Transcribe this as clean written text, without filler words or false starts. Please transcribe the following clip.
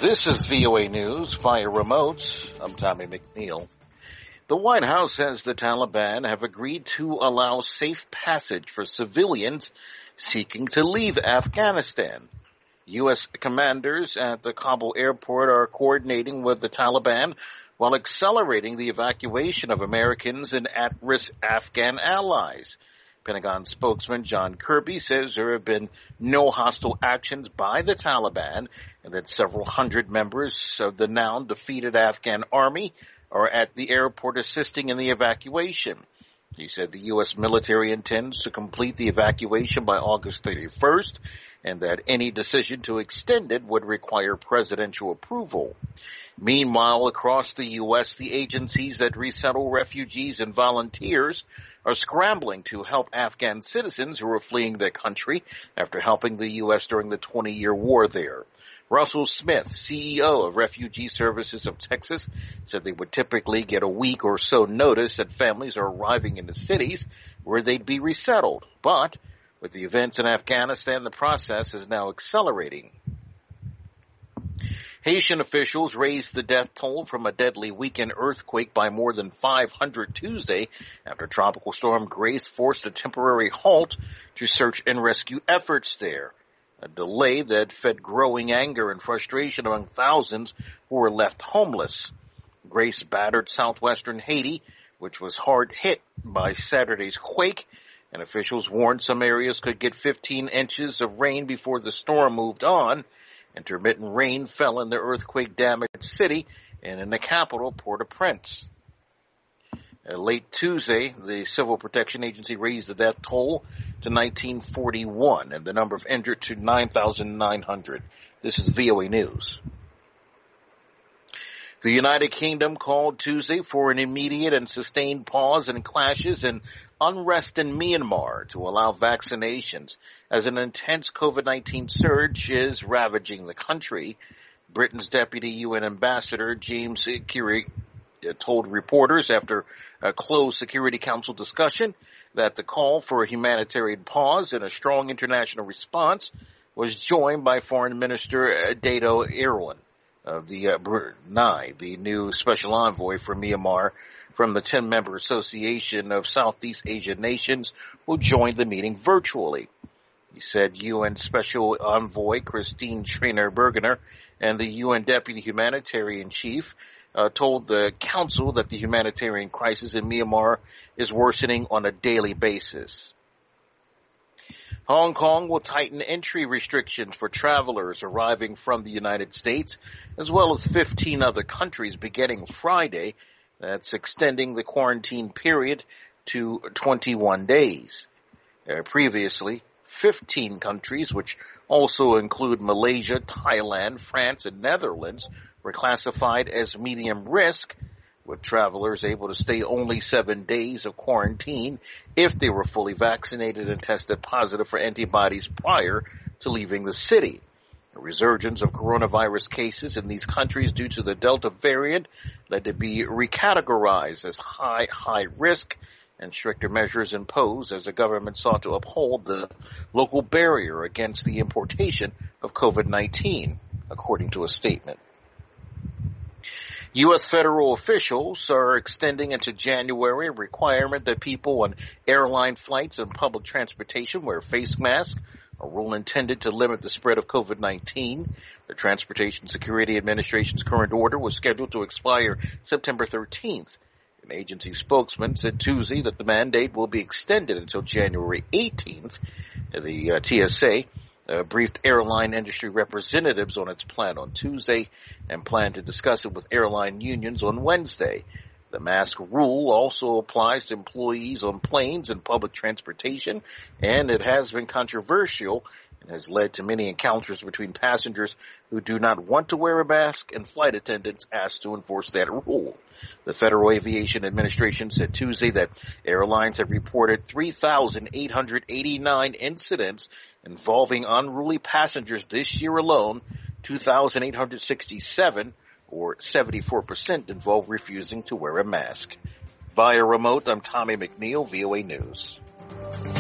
This is VOA News via remote. I'm Tommy McNeil. The White House says the Taliban have agreed to allow safe passage for civilians seeking to leave Afghanistan. U.S. commanders at the Kabul airport are coordinating with the Taliban while accelerating the evacuation of Americans and at-risk Afghan allies. Pentagon spokesman John Kirby says there have been no hostile actions by the Taliban and that several hundred members of the now defeated Afghan army are at the airport assisting in the evacuation. He said the U.S. military intends to complete the evacuation by August 31st and that any decision to extend it would require presidential approval. Meanwhile, across the U.S., the agencies that resettle refugees and volunteers are scrambling to help Afghan citizens who are fleeing their country after helping the U.S. during the 20-year war there. Russell Smith, CEO of Refugee Services of Texas, said they would typically get a week or so notice that families are arriving in the cities where they'd be resettled. But with the events in Afghanistan, the process is now accelerating. Haitian officials raised the death toll from a deadly weekend earthquake by more than 500 Tuesday after Tropical Storm Grace forced a temporary halt to search and rescue efforts there, a delay that fed growing anger and frustration among thousands who were left homeless. Grace battered southwestern Haiti, which was hard hit by Saturday's quake, and officials warned some areas could get 15 inches of rain before the storm moved on. Intermittent rain fell in the earthquake-damaged city and in the capital, Port-au-Prince. Late Tuesday, the Civil Protection Agency raised the death toll to 1941 and the number of injured to 9,900. This is VOA News. The United Kingdom called Tuesday for an immediate and sustained pause in clashes and unrest in Myanmar to allow vaccinations as an intense COVID-19 surge is ravaging the country. Britain's Deputy UN Ambassador James Curie told reporters after a closed Security Council discussion that the call for a humanitarian pause and a strong international response was joined by Foreign Minister Dato Irwin of the Brunei, the new special envoy for Myanmar from the 10-member Association of Southeast Asian Nations, who joined the meeting virtually. He said UN Special Envoy Christine Schreiner Bergener and the UN Deputy Humanitarian Chief told the Council that the humanitarian crisis in Myanmar is worsening on a daily basis. Hong Kong will tighten entry restrictions for travelers arriving from the United States, as well as 15 other countries beginning Friday. That's extending the quarantine period to 21 days. Previously, 15 countries, which also include Malaysia, Thailand, France, and Netherlands, were classified as medium risk, with travelers able to stay only 7 days of quarantine if they were fully vaccinated and tested positive for antibodies prior to leaving the city. A resurgence of coronavirus cases in these countries due to the Delta variant led to be recategorized as high risk, and stricter measures imposed as the government sought to uphold the local barrier against the importation of COVID-19, according to a statement. U.S. federal officials are extending into January a requirement that people on airline flights and public transportation wear face masks, a rule intended to limit the spread of COVID-19. The Transportation Security Administration's current order was scheduled to expire September 13th. An agency spokesman said Tuesday that the mandate will be extended until January 18th. The TSA briefed airline industry representatives on its plan on Tuesday and planned to discuss it with airline unions on Wednesday. The mask rule also applies to employees on planes and public transportation, and it has been controversial and has led to many encounters between passengers who do not want to wear a mask and flight attendants asked to enforce that rule. The Federal Aviation Administration said Tuesday that airlines have reported 3,889 incidents involving unruly passengers this year alone. 2,867, or 74%, involve refusing to wear a mask. Via remote, I'm Tommy McNeil, VOA News.